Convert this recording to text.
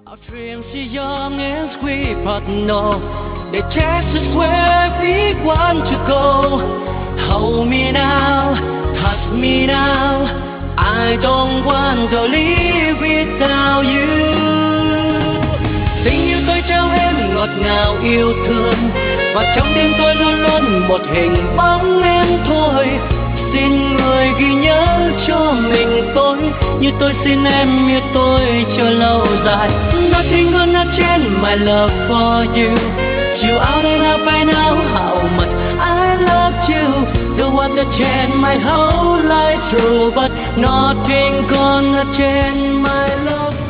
Our dreams are young as we but know the chances where we want to go. Hold me now, touch me now. I don't want to live without you. Tình yêu tôi trao em ngọt ngào yêu thương, và trong tim tôi luôn luôn một hình bóng em thôi. Xin người ghi nhớ cho mình tôi, như tôi xin em yêu tôi cho lâu dài. Nothing gonna change my love for you. You out and up, I know how much I love you. The one that changed my whole life through, but nothing gonna change my love.